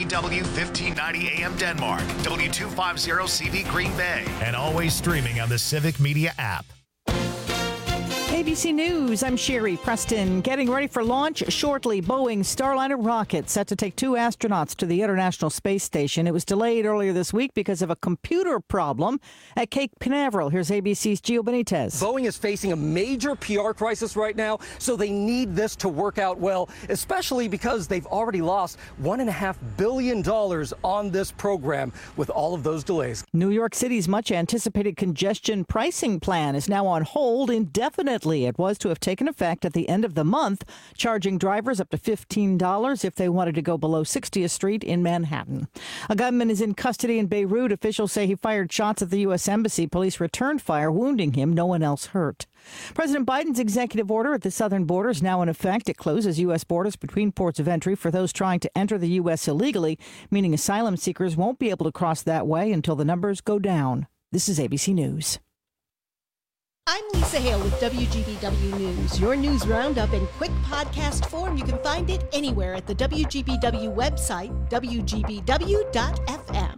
W 1590 AM Denmark, W250CV Green Bay, and always streaming on the Civic Media app. ABC News, I'm Sherry Preston. Getting ready for launch shortly. Boeing Starliner rocket set to take 2 astronauts to the International Space Station. It was delayed earlier this week because of a computer problem at Cape Canaveral. Here's ABC's Gio Benitez. Boeing is facing a major PR crisis right now, so they need this to work out well, especially because they've already lost $1.5 billion on this program with all of those delays. New York City's much anticipated congestion pricing plan is now on hold indefinitely. It was to have taken effect at the end of the month, charging drivers up to $15 if they wanted to go below 60th Street in Manhattan. A gunman is in custody in Beirut. Officials say he fired shots at the U.S. Embassy. Police returned fire, wounding him. No one else hurt. President Biden's executive order at the southern border is now in effect. It closes U.S. borders between ports of entry for those trying to enter the U.S. illegally, meaning asylum seekers won't be able to cross that way until the numbers go down. This is ABC News. I'm Lisa Hale with WGBW News. Your news roundup in quick podcast form. You can find it anywhere at the WGBW website, WGBW.FM.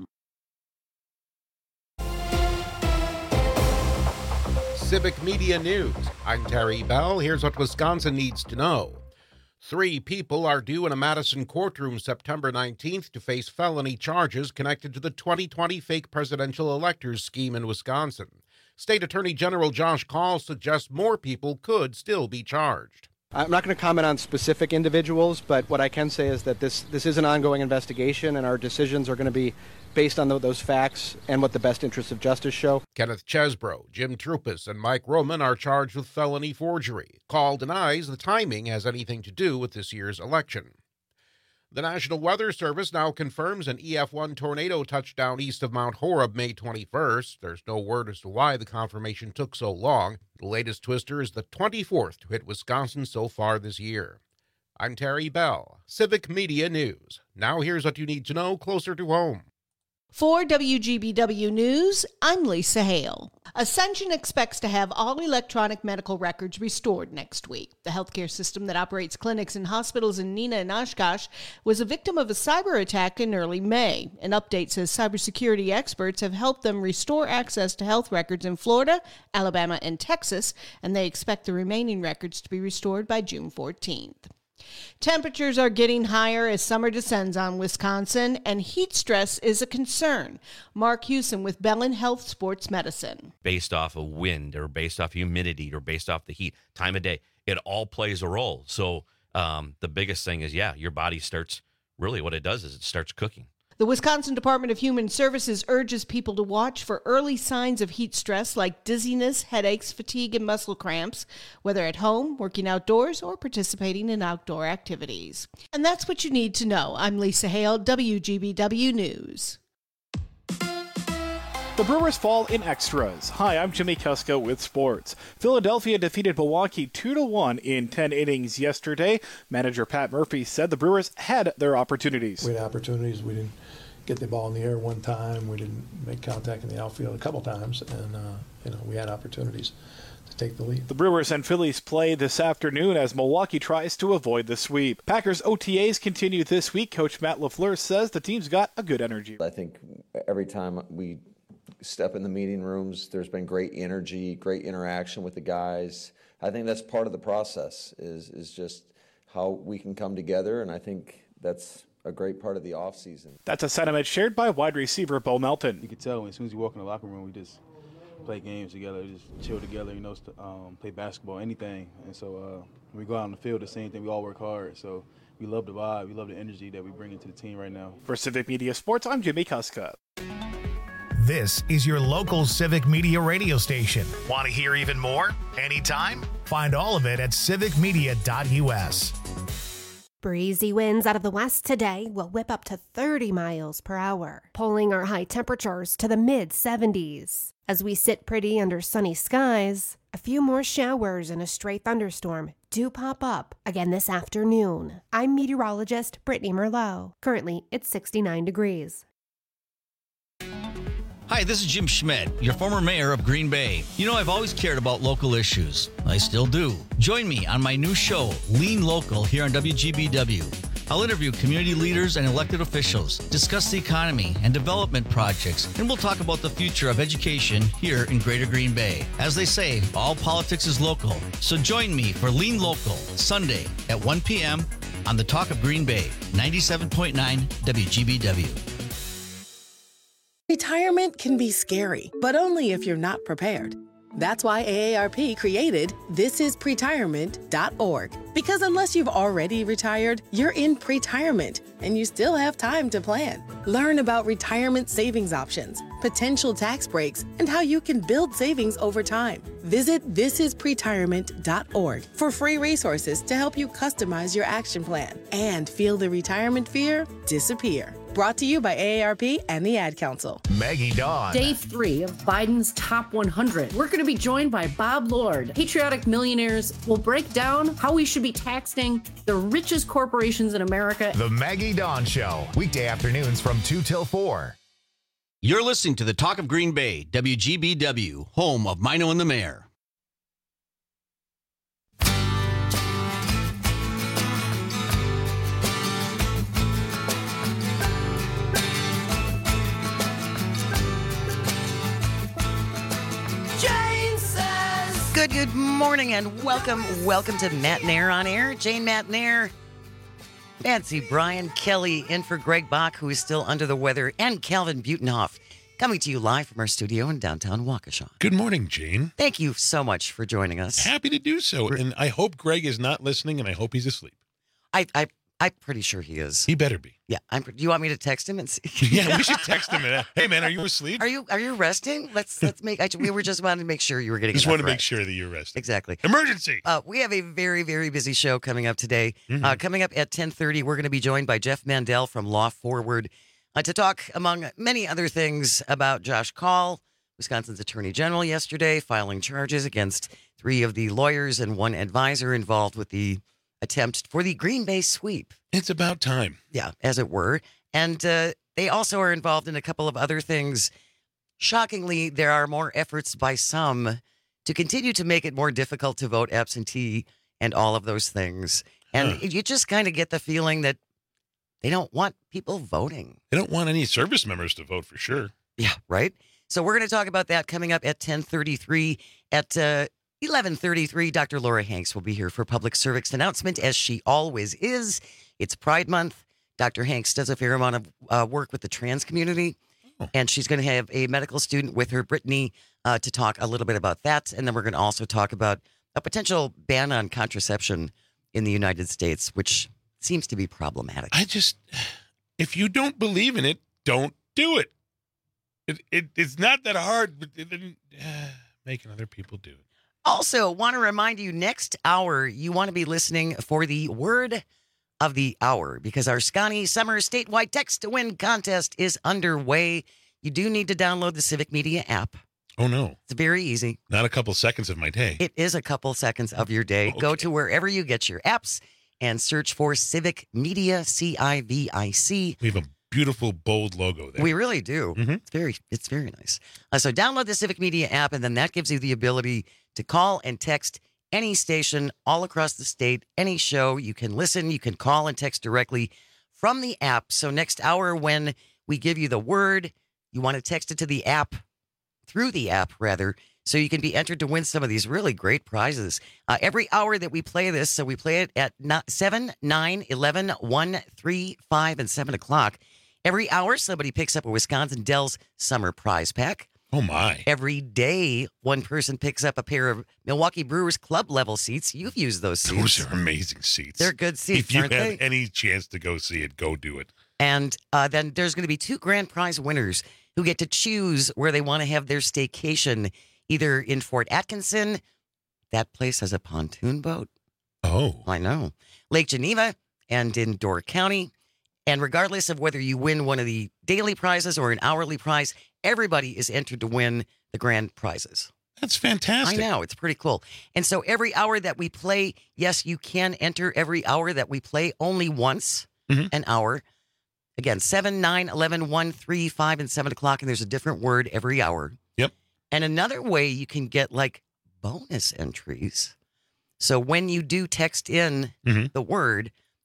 Civic Media News. I'm Terry Bell. Here's what Wisconsin needs to know. 3 people are due in a Madison courtroom September 19th to face felony charges connected to the 2020 fake presidential electors scheme in Wisconsin. State Attorney General Josh Kaul suggests more people could still be charged. I'm not going to comment on specific individuals, but what I can say is that this is an ongoing investigation, and our decisions are going to be based on those facts and what the best interests of justice show. Kenneth Chesbro, Jim Trupis, and Mike Roman are charged with felony forgery. Kaul denies the timing has anything to do with this year's election. The National Weather Service now confirms an EF1 tornado touchdown east of Mount Horeb May 21st. There's no word as to why the confirmation took so long. The latest twister is the 24th to hit Wisconsin so far this year. I'm Terry Bell, Civic Media News. Now here's what you need to know closer to home. For WGBW News, I'm Lisa Hale. Ascension expects to have all electronic medical records restored next week. The healthcare system that operates clinics and hospitals in Neenah and Oshkosh was a victim of a cyber attack in early May. An update says cybersecurity experts have helped them restore access to health records in Florida, Alabama, and Texas, and they expect the remaining records to be restored by June 14th. Temperatures are getting higher as summer descends on Wisconsin, and heat stress is a concern. Mark Hewson with Bellin Health Sports Medicine. Based off of wind or based off humidity or based off the heat, time of day, it all plays a role. So the biggest thing is, your body starts, really what it does is it starts cooking. The Wisconsin Department of Human Services urges people to watch for early signs of heat stress like dizziness, headaches, fatigue, and muscle cramps, whether at home, working outdoors, or participating in outdoor activities. And that's what you need to know. I'm Lisa Hale, WGBW News. The Brewers fall in extras. Hi, I'm Jimmy Kuska with sports. Philadelphia defeated Milwaukee 2-1 in 10 innings yesterday. Manager Pat Murphy said the Brewers had their opportunities. We had opportunities. We didn't get the ball in the air one time. We didn't make contact in the outfield a couple times, and we had opportunities to take the lead. The Brewers and Phillies play this afternoon as Milwaukee tries to avoid the sweep. Packers OTAs continue this week. Coach Matt LaFleur says the team's got a good energy. I think every time we step in the meeting rooms, there's been great energy, great interaction with the guys. I think that's part of the process is just how we can come together, and I think that's a great part of the offseason. That's a sentiment shared by wide receiver Bo Melton. You can tell as soon as you walk in the locker room, we just play games together, just chill together, play basketball, anything. And so when we go out on the field, the same thing, we all work hard. So we love the vibe, we love the energy that we bring into the team right now. For Civic Media Sports, I'm Jimmy Kuska. This is your local Civic Media radio station. Want to hear even more? Anytime? Find all of it at civicmedia.us. Breezy winds out of the west today will whip up to 30 miles per hour, pulling our high temperatures to the mid-70s. As we sit pretty under sunny skies, a few more showers and a stray thunderstorm do pop up again this afternoon. I'm meteorologist Brittany Merlot. Currently, it's 69 degrees. Hi, this is Jim Schmidt, your former mayor of Green Bay. I've always cared about local issues. I still do. Join me on my new show, Lean Local, here on WGBW. I'll interview community leaders and elected officials, discuss the economy and development projects, and we'll talk about the future of education here in Greater Green Bay. As they say, all politics is local. So join me for Lean Local, Sunday at 1 p.m. on the Talk of Green Bay, 97.9 WGBW. Retirement can be scary, but only if you're not prepared. That's why AARP created thisispretirement.org. Because unless you've already retired, you're in pretirement, and you still have time to plan. Learn about retirement savings options, potential tax breaks, and how you can build savings over time. Visit thisispretirement.org for free resources to help you customize your action plan and feel the retirement fear disappear. Brought to you by AARP and the Ad Council. Maggie Dawn. Day 3 of Biden's Top 100. We're going to be joined by Bob Lord. Patriotic Millionaires will break down how we should be taxing the richest corporations in America. The Maggie Dawn Show. Weekday afternoons from 2 till 4. You're listening to the Talk of Green Bay, WGBW, home of Mino and the Mayor. Good morning and welcome to Matt Nair on Air. Jane Matt Nair, Nancy Bryan, Kelly in for Greg Bach, who is still under the weather, and Calvin Butenhoff, coming to you live from our studio in downtown Waukesha. Good morning, Jane. Thank you so much for joining us. Happy to do so, and I hope Greg is not listening, and I hope he's asleep. I'm pretty sure he is. He better be. Yeah. Do you want me to text him and see? Yeah, we should text him. Hey, man, are you asleep? Are you resting? Let's make. We were just wanting to make sure you were getting. Just want to make rest. sure that you're resting. Exactly. Emergency. We have a very, very busy show coming up today. Mm-hmm. Coming up at 10:30, we're going to be joined by Jeff Mandel from Law Forward to talk, among many other things, about Josh Kaul, Wisconsin's Attorney General, yesterday filing charges against 3 of the lawyers and 1 advisor involved with the attempt for the Green Bay sweep. It's about time. Yeah, as it were. And they also are involved in a couple of other things. Shockingly, there are more efforts by some to continue to make it more difficult to vote absentee and all of those things. And you just kind of get the feeling that they don't want people voting. They don't want any service members to vote for sure. Yeah, right? So we're going to talk about that coming up at 10:33. At 11:33, Dr. Laura Hanks will be here for public service announcement, as she always is. It's Pride Month. Dr. Hanks does a fair amount of work with the trans community, and she's going to have a medical student with her, Brittany, to talk a little bit about that. And then we're going to also talk about a potential ban on contraception in the United States, which seems to be problematic. If you don't believe in it, don't do it. It's not that hard, but making other people do it. Also, want to remind you, next hour, you want to be listening for the word of the hour, because our Scotty Summer statewide text to win contest is underway. You do need to download the Civic Media app. Oh, no. It's very easy. Not a couple seconds of my day. It is a couple seconds of your day. Okay. Go to wherever you get your apps and search for Civic Media, CIVIC. We have a beautiful, bold logo there. We really do. Mm-hmm. It's very nice. So download the Civic Media app, and then that gives you the ability to call and text any station all across the state, any show. You can listen, you can call and text directly from the app. So next hour, when we give you the word, you want to text it to the app, through the app, rather, so you can be entered to win some of these really great prizes. Every hour that we play this, so we play it at 7, 9, 11, 1, 3, 5, and 7 o'clock. Every hour, somebody picks up a Wisconsin Dells Summer Prize Pack. Oh, my. Every day, one person picks up a pair of Milwaukee Brewers club level seats. You've used those seats. Those are amazing seats. They're good seats, if you aren't have they? any chance to go see it, go do it. And then there's going to be 2 grand prize winners who get to choose where they want to have their staycation, either in Fort Atkinson. That place has a pontoon boat. Oh. I know. Lake Geneva and in Door County. And regardless of whether you win one of the daily prizes or an hourly prize, everybody is entered to win the grand prizes. That's fantastic. I know. It's pretty cool. And so every hour that we play, yes, you can enter every hour that we play, only once an hour. Again, 7, 9, 11, 1, 3, 5, and 7 o'clock, and there's a different word every hour. Yep. And another way you can get like bonus entries. So when you do text in the word,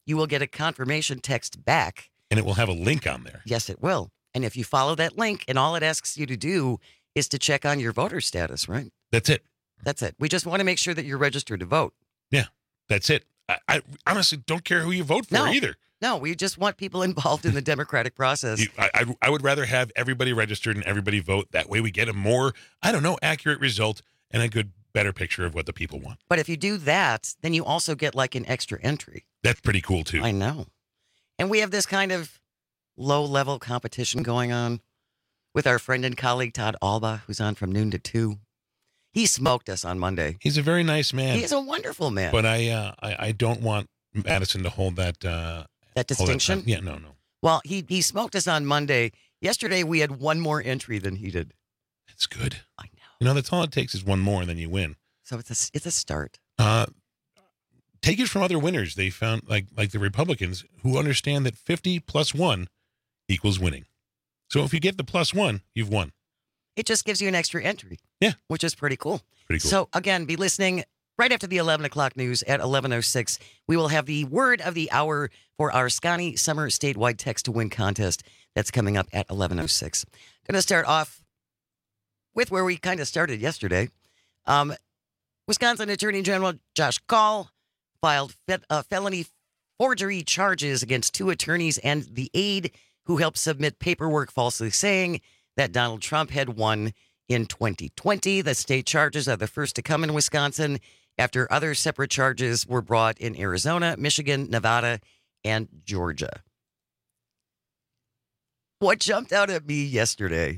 you will get a confirmation text back. And it will have a link on there. Yes, it will. And if you follow that link, and all it asks you to do is to check on your voter status, right? That's it. That's it. We just want to make sure that you're registered to vote. Yeah, that's it. I honestly don't care who you vote for either. No, we just want people involved in the democratic process. I would rather have everybody registered and everybody vote. That way we get a more, accurate result and a better picture of what the people want. But if you do that, then you also get like an extra entry. That's pretty cool, too. I know. And we have this kind of low-level competition going on with our friend and colleague Todd Alba, who's on from noon to 2. He smoked us on Monday. He's a very nice man. He's a wonderful man. But I don't want Madison to hold that distinction. Yeah, no. Well, he smoked us on Monday. Yesterday we had one more entry than he did. That's good. I know. That's all it takes is one more, and then you win. So it's a start. Take it from other winners. They found like the Republicans who understand that 50 plus 1 equals winning. So if you get the plus 1, you've won. It just gives you an extra entry. Yeah. Which is pretty cool. Pretty cool. So again, be listening right after the 11 o'clock news at 11:06. We will have the word of the hour for our Scotty Summer Statewide Text to Win contest. That's coming up at 11:06. Going to start off with where we kind of started yesterday. Wisconsin Attorney General Josh Kaul filed felony forgery charges against 2 attorneys and the aide who helped submit paperwork falsely saying that Donald Trump had won in 2020. The state charges are the first to come in Wisconsin after other separate charges were brought in Arizona, Michigan, Nevada, and Georgia. What jumped out at me yesterday,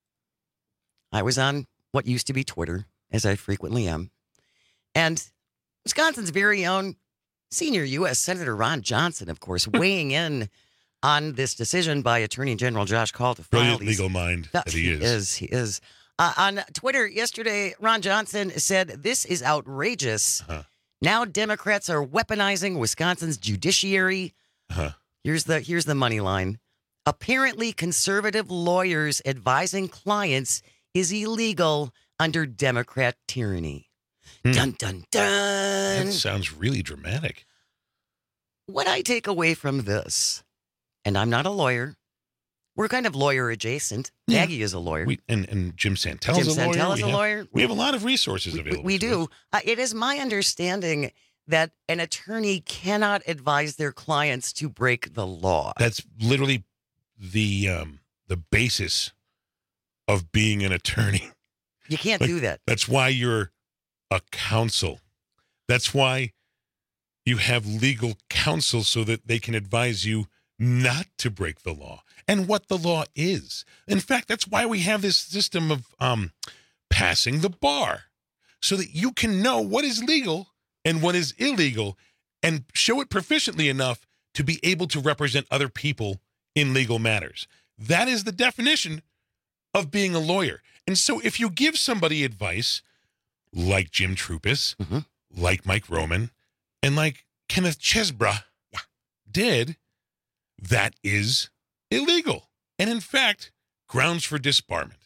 I was on what used to be Twitter, as I frequently am, and Wisconsin's very own senior U.S. Senator Ron Johnson, of course, weighing in on this decision by Attorney General Josh Kaul to file Brilliant legal mind that he is. He is. On Twitter yesterday, Ron Johnson said, "This is outrageous. Now Democrats are weaponizing Wisconsin's judiciary." Here's the money line. Apparently, conservative lawyers advising clients is illegal under Democrat tyranny. Dun, dun, dun. That sounds really dramatic. What I take away from this, and I'm not a lawyer, we're kind of lawyer adjacent. Maggie is a lawyer. And Jim Santel is a lawyer. We have a lot of resources available. We do. It is my understanding that an attorney cannot advise their clients to break the law. That's literally the basis of being an attorney. You can't do that. That's why you're a counsel. That's why you have legal counsel so that they can advise you not to break the law and what the law is. In fact, that's why we have this system of passing the bar so that you can know what is legal and what is illegal and show it proficiently enough to be able to represent other people in legal matters. That is the definition of being a lawyer. And so if you give somebody advice like Jim Troupis, like Mike Roman, and like Kenneth Chesbrough did, that is illegal. And in fact, grounds for disbarment.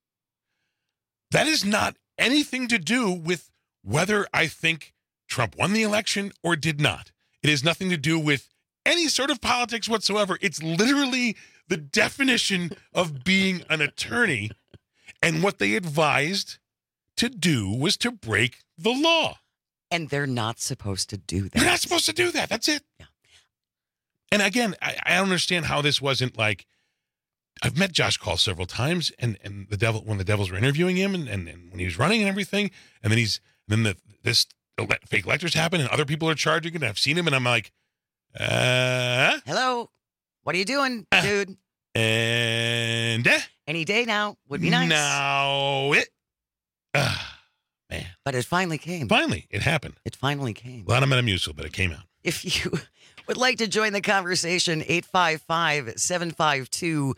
That is not anything to do with whether I think Trump won the election or did not. It has nothing to do with any sort of politics whatsoever. It's literally the definition of being an attorney. And what they advised to do was to break the law. And they're not supposed to do that. They're not supposed to do that. That's it. Yeah. And again, I don't understand how this wasn't like, I've met Josh Kaul several times, and the devil, when the Devils were interviewing him, and when he was running and everything, and then this fake electors happen, and other people are charging it, and I've seen him, and I'm like, hello, what are you doing, dude? And any day now would be nice. Now man. But it finally came. Finally, it happened. It finally came. A lot of Metamucil, but it came out. If you would like to join the conversation, 855-752-4842,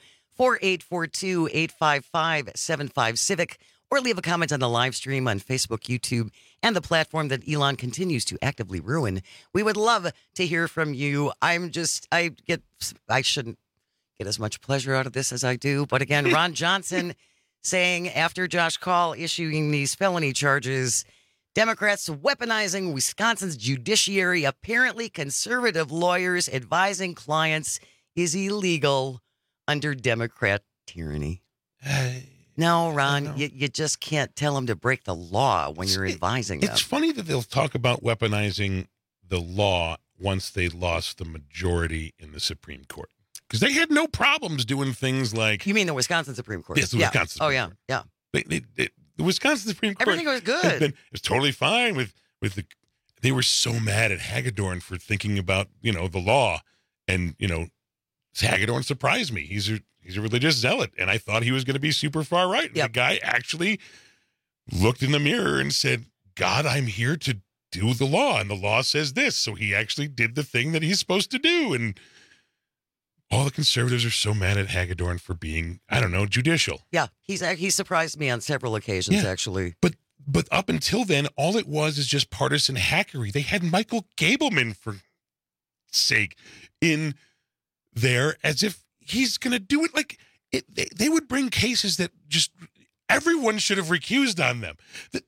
855-75-Civic, or leave a comment on the live stream on Facebook, YouTube, and the platform that Elon continues to actively ruin. We would love to hear from you. I shouldn't get as much pleasure out of this as I do. But again, Ron Johnson saying after Josh Kaul issuing these felony charges Democrats weaponizing Wisconsin's judiciary. Apparently, conservative lawyers advising clients is illegal under Democrat tyranny. No, Ron, you just can't tell them to break the law when you're advising them. It's funny that they'll talk about weaponizing the law once they lost the majority in the Supreme Court. Because they had no problems doing things like... You mean the Wisconsin Supreme Court? Yes, the Wisconsin Supreme Court. Yeah. The Wisconsin Supreme Court... Everything was good. It was totally fine with the... They were so mad at Hagedorn for thinking about, the law. And, Hagedorn surprised me. He's a religious zealot, and I thought he was going to be super far right. Yep. The guy actually looked in the mirror and said, God, I'm here to do the law, and the law says this. So he actually did the thing that he's supposed to do, and all the conservatives are so mad at Hagedorn for being, judicial. Yeah, he surprised me on several occasions, actually. But up until then, all it was is just partisan hackery. They had Michael Gableman, for sake, in there as if he's going to do it. Like, they would bring cases that just everyone should have recused on them.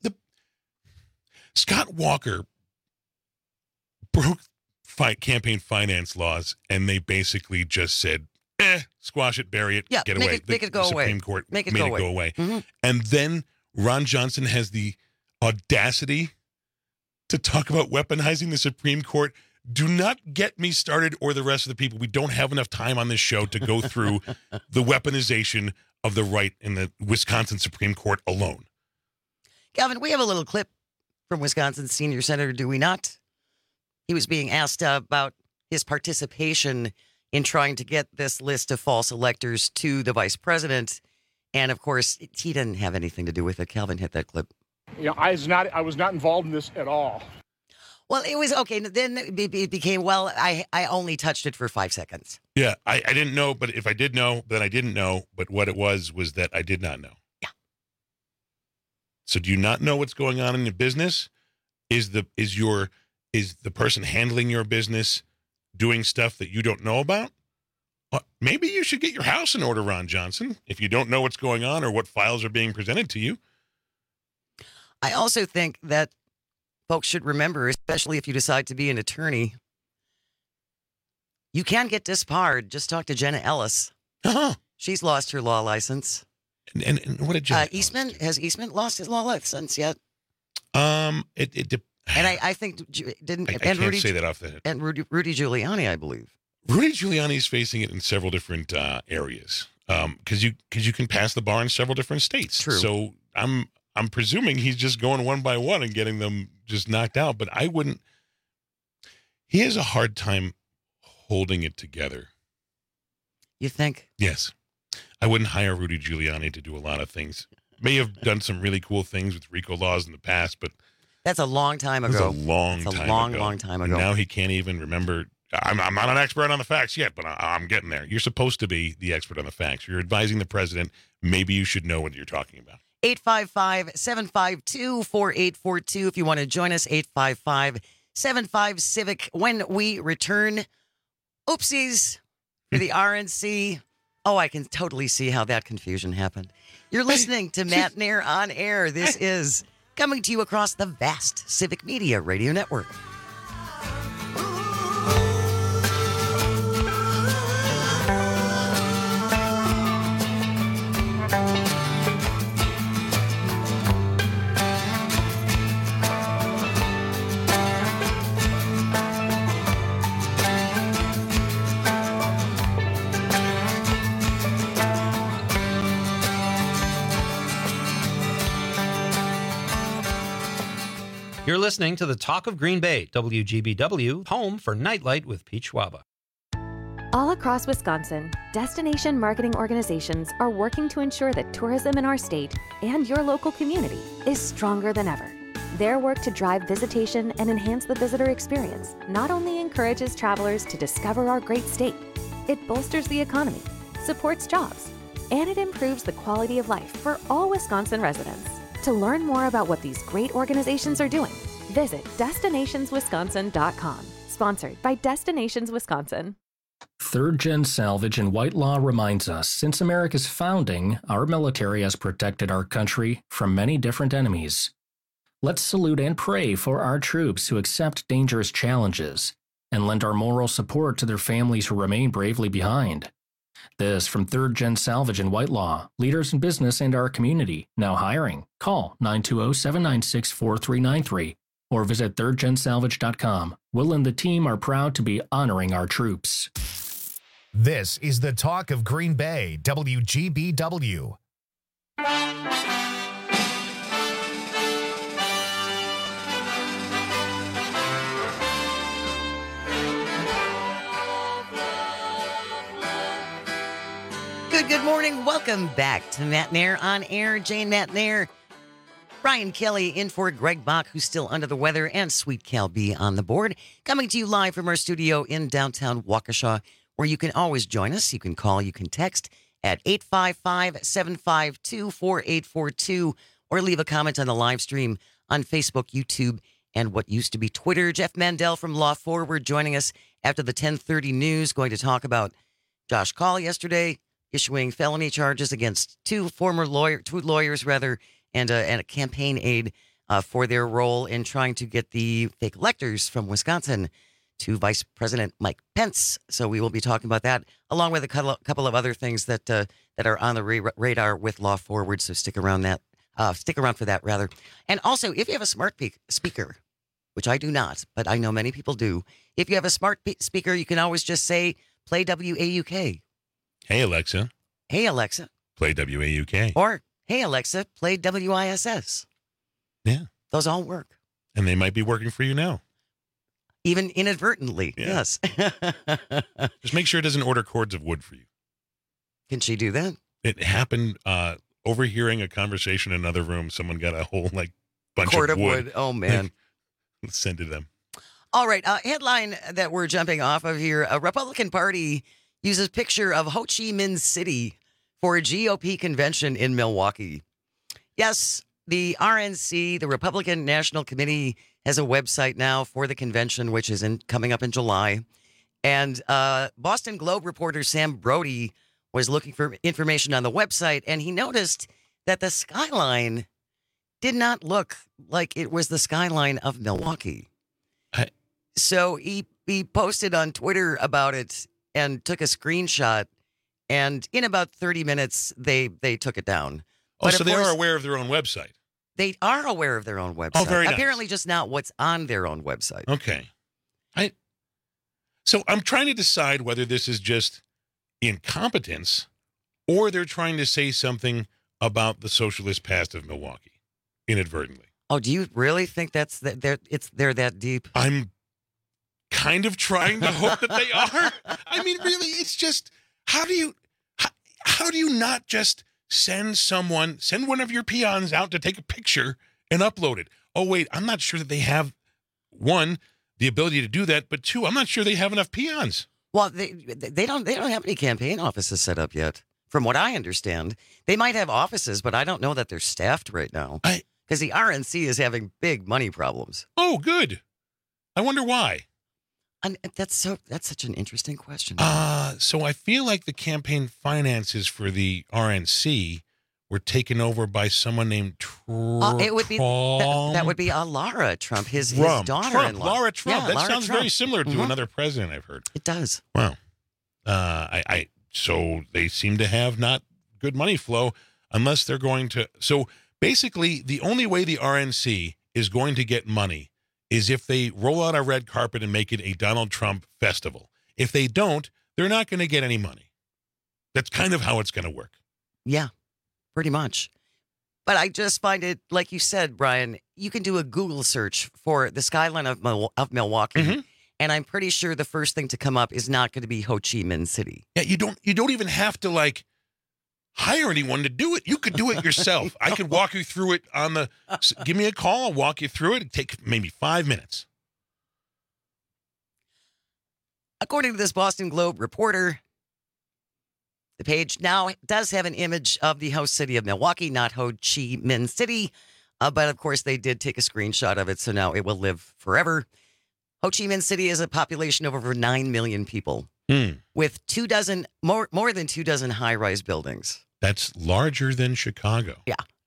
Scott Walker broke campaign finance laws, and they basically just said, squash it, bury it, get away. Make it go away. Supreme Court made it go away. Mm-hmm. And then Ron Johnson has the audacity to talk about weaponizing the Supreme Court. Do not get me started, or the rest of the people. We don't have enough time on this show to go through the weaponization of the right in the Wisconsin Supreme Court alone. Calvin, we have a little clip from Wisconsin's senior senator, do we not? He was being asked about his participation in trying to get this list of false electors to the vice president. And, of course, he didn't have anything to do with it. Calvin, hit that clip. I was not involved in this at all. Well, it was okay. Then it became, I only touched it for 5 seconds. Yeah, I didn't know, but if I did know, then I didn't know. But what it was that I did not know. Yeah. So do you not know what's going on in the business? Is the person handling your business doing stuff that you don't know about? Maybe you should get your house in order, Ron Johnson, if you don't know what's going on or what files are being presented to you. I also think that folks should remember, especially if you decide to be an attorney, you can get disbarred. Just talk to Jenna Ellis. Uh-huh. She's lost her law license. And what did Jenna Eastman, has Eastman lost his law license yet? And I think didn't. I can't say that off the head. And Rudy Giuliani, I believe. Rudy Giuliani is facing it in several different areas because you can pass the bar in several different states. True. So I'm presuming he's just going one by one and getting them just knocked out. But I wouldn't. He has a hard time holding it together. You think? Yes. I wouldn't hire Rudy Giuliani to do a lot of things. May have done some really cool things with RICO laws in the past, but that's a long time ago. That's a long time ago. And now he can't even remember. I'm not an expert on the facts yet, but I'm getting there. You're supposed to be the expert on the facts. You're advising the president. Maybe you should know what you're talking about. 855-752-4842. If you want to join us, 855-75-CIVIC. When we return, oopsies for the RNC. Oh, I can totally see how that confusion happened. You're listening to Matt Nair on Air. This is coming to you across the vast Civic Media Radio Network. You're listening to the Talk of Green Bay, WGBW, home for Nightlight with Pete Schwaba. All across Wisconsin, destination marketing organizations are working to ensure that tourism in our state and your local community is stronger than ever. Their work to drive visitation and enhance the visitor experience not only encourages travelers to discover our great state, it bolsters the economy, supports jobs, and it improves the quality of life for all Wisconsin residents. To learn more about what these great organizations are doing, visit destinationswisconsin.com. Sponsored by Destinations Wisconsin. Third Gen Salvage and White Law reminds us, since America's founding, our military has protected our country from many different enemies. Let's salute and pray for our troops who accept dangerous challenges and lend our moral support to their families who remain bravely behind. This from 3rd Gen Salvage in Whitelaw, leaders in business and our community, now hiring. Call 920-796-4393 or visit thirdgensalvage.com. Will and the team are proud to be honoring our troops. This is the Talk of Green Bay, WGBW. Good morning. Welcome back to Matt Nair on Air. Jane Matt Nair, Brian Kelly in for Greg Bach, who's still under the weather, and Sweet Cal B on the board. Coming to you live from our studio in downtown Waukesha, where you can always join us. You can call, you can text at 855-752-4842, or leave a comment on the live stream on Facebook, YouTube, and what used to be Twitter. Jeff Mandel from Law Forward joining us after the 10:30 news, going to talk about Josh Kaul yesterday issuing felony charges against two lawyers, and a campaign aide for their role in trying to get the fake electors from Wisconsin to Vice President Mike Pence. So we will be talking about that, along with a couple of other things that are on the radar with Law Forward. So stick around for that, rather. And also, if you have a smart speaker, which I do not, but I know many people do, if you have a smart speaker, you can always just say, play WAUK. Hey, Alexa. Hey, Alexa. Play WAUK. Or, hey, Alexa, play WISS. Yeah. Those all work. And they might be working for you now. Even inadvertently, yeah. Yes. Just make sure it doesn't order cords of wood for you. Can she do that? It happened overhearing a conversation in another room. Someone got a whole bunch cord of wood. Oh, man. Send to them. All right. Headline that we're jumping off of here. A Republican Party uses picture of Ho Chi Minh City for a GOP convention in Milwaukee. Yes, the RNC, the Republican National Committee, has a website now for the convention, which is coming up in July. And Boston Globe reporter Sam Brody was looking for information on the website, and he noticed that the skyline did not look like it was the skyline of Milwaukee. So he posted on Twitter about it and took a screenshot, and in about 30 minutes, they took it down. Oh, so they are aware of their own website. They are aware of their own website. Oh, very nice. Apparently just not what's on their own website. Okay. So I'm trying to decide whether this is just incompetence or they're trying to say something about the socialist past of Milwaukee inadvertently. Oh, do you really think they're that deep? I'm kind of trying to hope that they are. I mean, really, it's just, how do you not just send one of your peons out to take a picture and upload it? Oh, wait, I'm not sure that they have, one, the ability to do that, but two, I'm not sure they have enough peons. Well, they don't have any campaign offices set up yet, from what I understand. They might have offices, but I don't know that they're staffed right now. Because the RNC is having big money problems. Oh, good. I wonder why. And that's such an interesting question. So I feel like the campaign finances for the RNC were taken over by someone named Trump. It would be that would be Lara Trump, his daughter-in-law. Lara Trump. Yeah, that Lara sounds Trump. very similar to another president I've heard. It does. Wow. So they seem to have not good money flow unless they're going to. So basically, the only way the RNC is going to get money is if they roll out a red carpet and make it a Donald Trump festival. If they don't, they're not going to get any money. That's kind of how it's going to work. Yeah, pretty much. But I just find it, like you said, Brian, you can do a Google search for the skyline of Milwaukee, and I'm pretty sure the first thing to come up is not going to be Ho Chi Minh City. Yeah, you don't even have to hire anyone to do it. You could do it yourself. I could walk you through it give me a call. I'll walk you through it. It'd take maybe 5 minutes. According to this Boston Globe reporter, the page now does have an image of the host city of Milwaukee, not Ho Chi Minh City. But of course, they did take a screenshot of it, so now it will live forever. Ho Chi Minh City is a population of over 9 million people with more than 24 high-rise buildings. That's larger than Chicago. Yeah.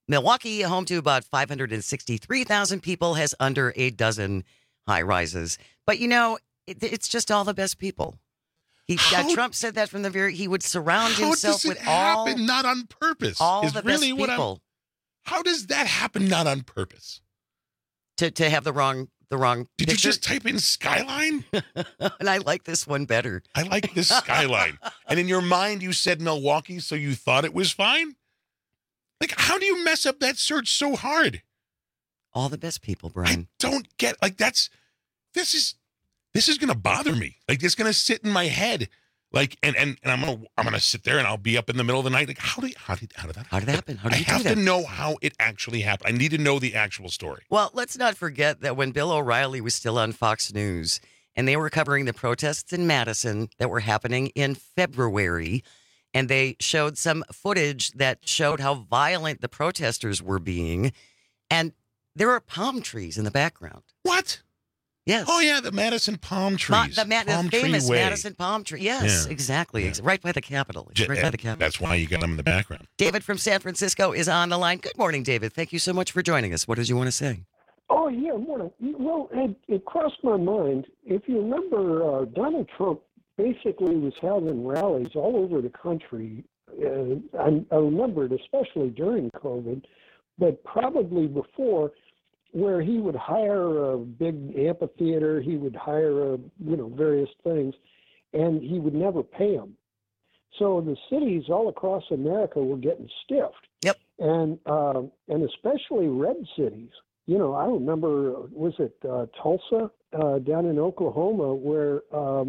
Milwaukee, home to about 563,000 people, has under a dozen high rises. But, it's just all the best people. Trump said that from the very, he would surround himself with all. How does it happen not on purpose? All the best people. How does that happen not on purpose? To have the wrong Did picture? You just type in Skyline? And I like this one better. I like this Skyline. And in your mind, you said Milwaukee, so you thought it was fine? Like, how do you mess up that search so hard? All the best people, Brian. I don't get, this is going to bother me. Like, it's going to sit in my head. Like, and I'm going to sit there and I'll be up in the middle of the night. Like, how did that happen? How did it happen? How did you do that? I have that? to know how it actually happened. I need to know the actual story. Well, let's not forget that when Bill O'Reilly was still on Fox News and they were covering the protests in Madison that were happening in February, and they showed some footage that showed how violent the protesters were being, and there are palm trees in the background. What? Yes. Oh, yeah, the Madison palm trees. The famous Tree Way. Madison palm tree. Yes, Yeah. exactly. Yeah. Right by the Capitol. It's right by the Capitol. That's why you got them in the background. David from San Francisco is on the line. Good morning, David. Thank you so much for joining us. What did you want to say? Oh, yeah, morning. Well, it crossed my mind. If you remember, Donald Trump basically was having rallies all over the country. I remember it especially during COVID, but probably before, where he would hire a big amphitheater, he would hire various things, and he would never pay them. So the cities all across America were getting stiffed. Yep. And especially red cities. I remember, was it Tulsa down in Oklahoma, where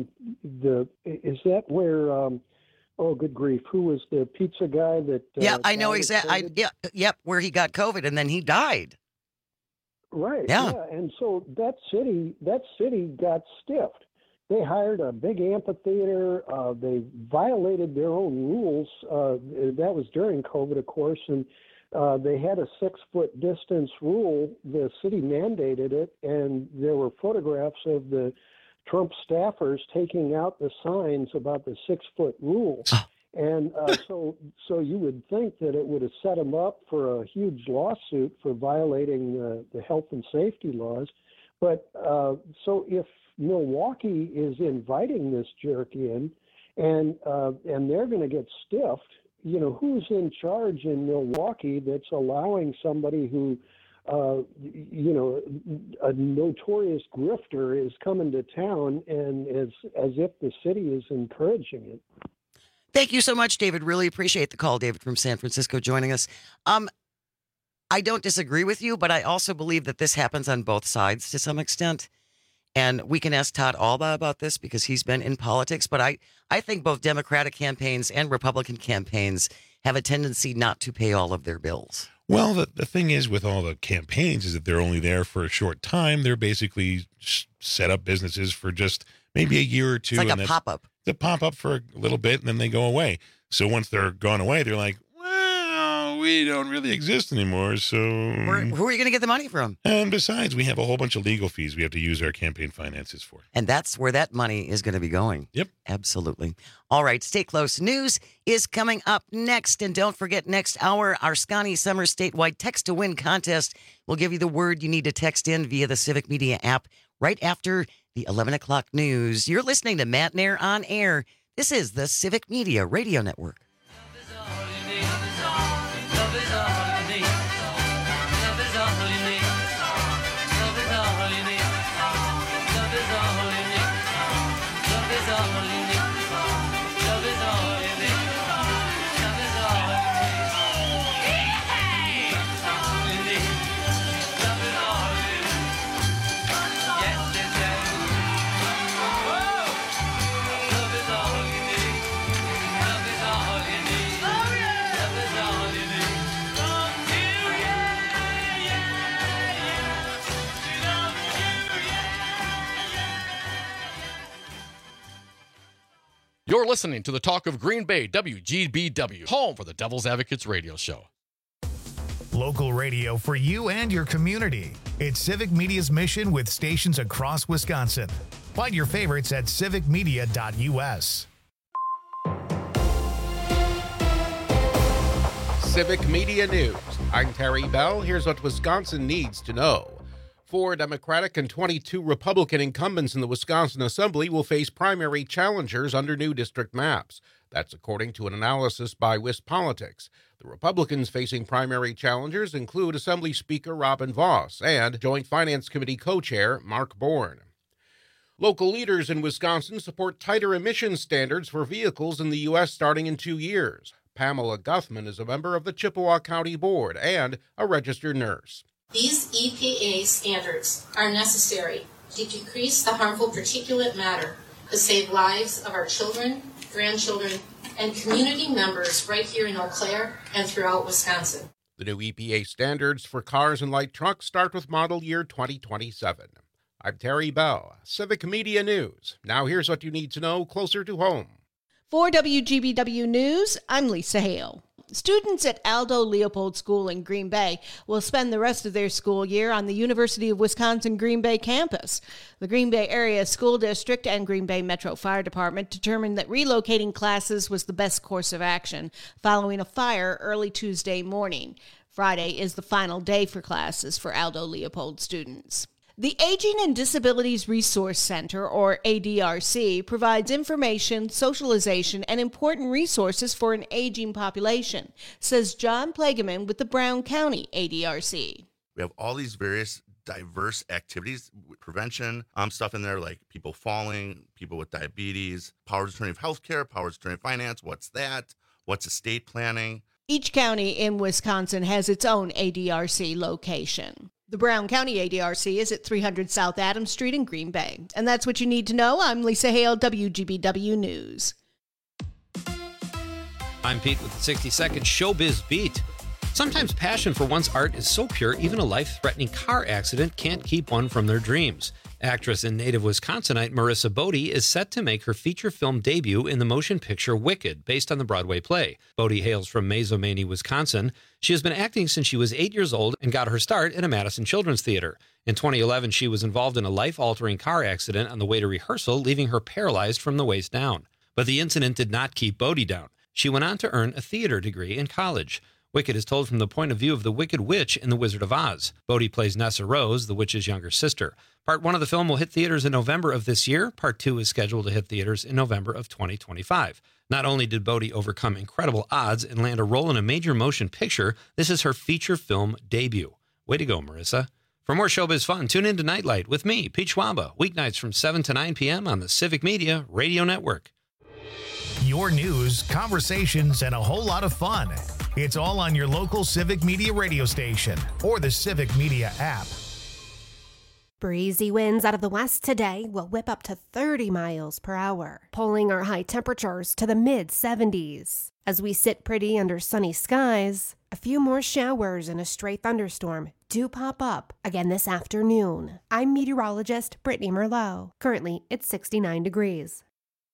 oh, good grief, who was the pizza guy that? Yeah, I know exactly. Yep, where he got COVID and then he died. Right. Yeah. And so that city got stiffed. They hired a big amphitheater. They violated their own rules. That was during COVID, of course, and they had a 6-foot distance rule. The city mandated it, and there were photographs of the Trump staffers taking out the signs about the 6-foot rule. And so you would think that it would have set him up for a huge lawsuit for violating the health and safety laws. But so if Milwaukee is inviting this jerk in, and they're going to get stiffed, who's in charge in Milwaukee that's allowing somebody who, a notorious grifter is coming to town, and as if the city is encouraging it. Thank you so much, David. Really appreciate the call, David from San Francisco, joining us. I don't disagree with you, but I also believe that this happens on both sides to some extent. And we can ask Todd Alba about this because he's been in politics. But I think both Democratic campaigns and Republican campaigns have a tendency not to pay all of their bills. Well, the thing is with all the campaigns is that they're only there for a short time. They're basically set up businesses for just maybe a year or two. It's like a pop-up. To pop up for a little bit and then they go away. So once they're gone away, they're like, well, we don't really exist anymore. So who are you going to get the money from? And besides, we have a whole bunch of legal fees we have to use our campaign finances for. And that's where that money is going to be going. Yep. Absolutely. All right. Stay close. News is coming up next. And don't forget, next hour, our Scotty Summer statewide text to win contest. We'll give you the word you need to text in via the Civic Media app right after the 11 o'clock news. You're listening to Matt Nair on Air. This is the Civic Media Radio Network. You're listening to the Talk of Green Bay, WGBW, home for the Devil's Advocates radio show. Local radio for you and your community. It's Civic Media's mission with stations across Wisconsin. Find your favorites at civicmedia.us. Civic Media News. I'm Terry Bell. Here's what Wisconsin needs to know. 4 Democratic and 22 Republican incumbents in the Wisconsin Assembly will face primary challengers under new district maps. That's according to an analysis by WisPolitics. The Republicans facing primary challengers include Assembly Speaker Robin Vos and Joint Finance Committee co-chair Mark Bourne. Local leaders in Wisconsin support tighter emission standards for vehicles in the U.S. starting in 2 years. Pamela Guthman is a member of the Chippewa County Board and a registered nurse. These EPA standards are necessary to decrease the harmful particulate matter to save lives of our children, grandchildren, and community members right here in Eau Claire and throughout Wisconsin. The new EPA standards for cars and light trucks start with model year 2027. I'm Terry Bell, Civic Media News. Now here's what you need to know closer to home. For WGBW News, I'm Lisa Hale. Students at Aldo Leopold School in Green Bay will spend the rest of their school year on the University of Wisconsin Green Bay campus. The Green Bay Area School District and Green Bay Metro Fire Department determined that relocating classes was the best course of action following a fire early Tuesday morning. Friday is the final day for classes for Aldo Leopold students. The Aging and Disabilities Resource Center, or ADRC, provides information, socialization, and important resources for an aging population, says John Plageman with the Brown County ADRC. We have all these various diverse activities, prevention, stuff in there like people falling, people with diabetes, power of attorney of healthcare, power of attorney of finance, what's that? What's estate planning? Each county in Wisconsin has its own ADRC location. The Brown County ADRC is at 300 South Adams Street in Green Bay. And that's what you need to know. I'm Lisa Hale, WGBW News. I'm Pete with the 60-second Showbiz Beat. Sometimes passion for one's art is so pure, even a life-threatening car accident can't keep one from their dreams. Actress and native Wisconsinite Marissa Bodie is set to make her feature film debut in the motion picture Wicked, based on the Broadway play. Bodie hails from Mazomanie, Wisconsin. She has been acting since she was 8 years old and got her start at a Madison Children's Theater. In 2011, she was involved in a life-altering car accident on the way to rehearsal, leaving her paralyzed from the waist down. But the incident did not keep Bodie down. She went on to earn a theater degree in college. Wicked is told from the point of view of the Wicked Witch in The Wizard of Oz. Bodie plays Nessa Rose, the witch's younger sister. Part 1 of the film will hit theaters in November of this year. Part 2 is scheduled to hit theaters in November of 2025. Not only did Bodie overcome incredible odds and land a role in a major motion picture, this is her feature film debut. Way to go, Marissa. For more showbiz fun, tune in to Nightlight with me, Pete Schwaba, weeknights from 7 to 9 p.m. on the Civic Media Radio Network. Your news, conversations, and a whole lot of fun. It's all on your local Civic Media radio station or the Civic Media app. Breezy winds out of the west today will whip up to 30 miles per hour, pulling our high temperatures to the mid-70s. As we sit pretty under sunny skies, a few more showers and a stray thunderstorm do pop up again this afternoon. I'm meteorologist Brittany Merlot. Currently, it's 69 degrees.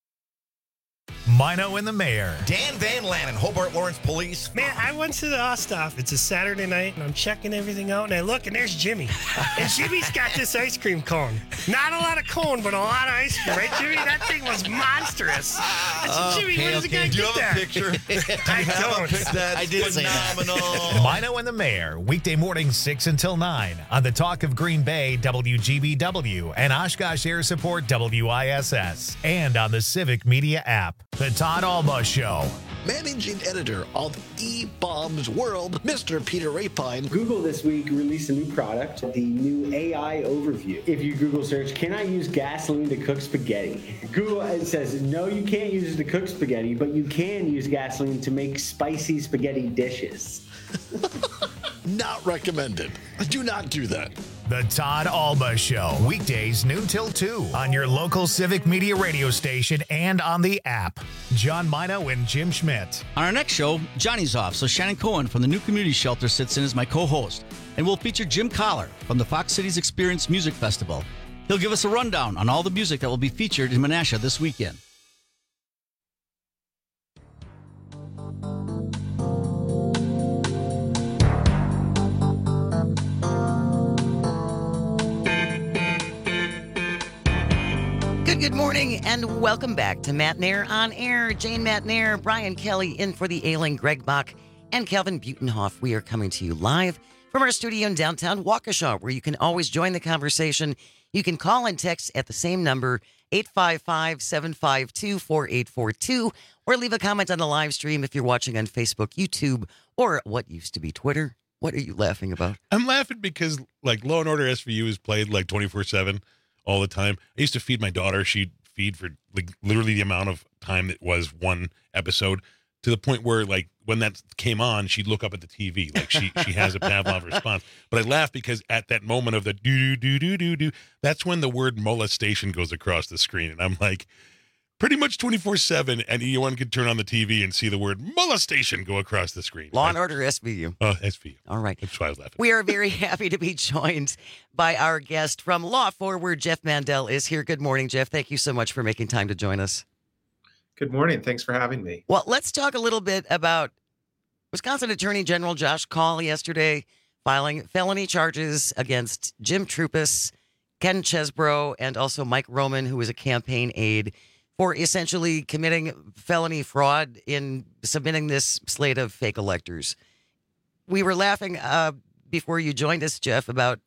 Mino and the Mayor. Dan Van Lannen, Hobart Lawrence Police. Man, I went to the Osthoff. It's a Saturday night, and I'm checking everything out, and I look, and there's Jimmy. And Jimmy's got this ice cream cone. Not a lot of cone, but a lot of ice cream, right, Jimmy? That thing was monstrous. I said, Jimmy, where does the guy Do you get have that? a picture? I don't. That's I did say that. phenomenal. Mino and the Mayor, weekday mornings 6 until 9 on the Talk of Green Bay, WGBW, and Oshkosh Air Support, WISS, and on the Civic Media app. The Todd Alba Show. Managing editor of eBaum's World, Mr. Peter Rapine. Google this week released a new product, the new AI overview. If you Google search, can I use gasoline to cook spaghetti? Google it says, no, you can't use it to cook spaghetti, but you can use gasoline to make spicy spaghetti dishes. Not recommended. Do not do that. The Todd Alba Show, weekdays noon till 2 on your local Civic Media radio station and on the app. John Mino and Jim Schmidt. On our next show, Johnny's off, so Shannon Cohen from the New Community Shelter sits in as my co-host. And we'll feature Jim Collar from the Fox Cities Experience Music Festival. He'll give us a rundown on all the music that will be featured in Menasha this weekend. Good morning and welcome back to Matt Nair on Air. Jane Matt Nair, Brian Kelly in for the ailing Greg Bach and Calvin Butenhoff. We are coming to you live from our studio in downtown Waukesha, where you can always join the conversation. You can call and text at the same number, 855-752-4842, or leave a comment on the live stream if you're watching on Facebook, YouTube, or what used to be Twitter. What are you laughing about? I'm laughing because, like, Law & Order SVU is played, like, 24/7 all the time. I used to feed my daughter. She'd feed for, like, literally the amount of time that was one episode, to the point where, like, when that came on, she'd look up at the TV. Like, she has a Pavlov response. But I laugh because at that moment of the do-do-do-do-do-do, that's when the word molestation goes across the screen. And I'm like, pretty much 24/7, and anyone could turn on the TV and see the word molestation go across the screen. Law & Order SVU. Oh, SVU. All right. That's why I was laughing. We are very happy to be joined by our guest from Law Forward. Jeff Mandel is here. Good morning, Jeff. Thank you so much for making time to join us. Good morning. Thanks for having me. Well, let's talk a little bit about Wisconsin Attorney General Josh Kaul yesterday filing felony charges against Jim Troupis, Ken Chesbro, and also Mike Roman, who was a campaign aide, for essentially committing felony fraud in submitting this slate of fake electors. We were laughing before you joined us, Jeff, about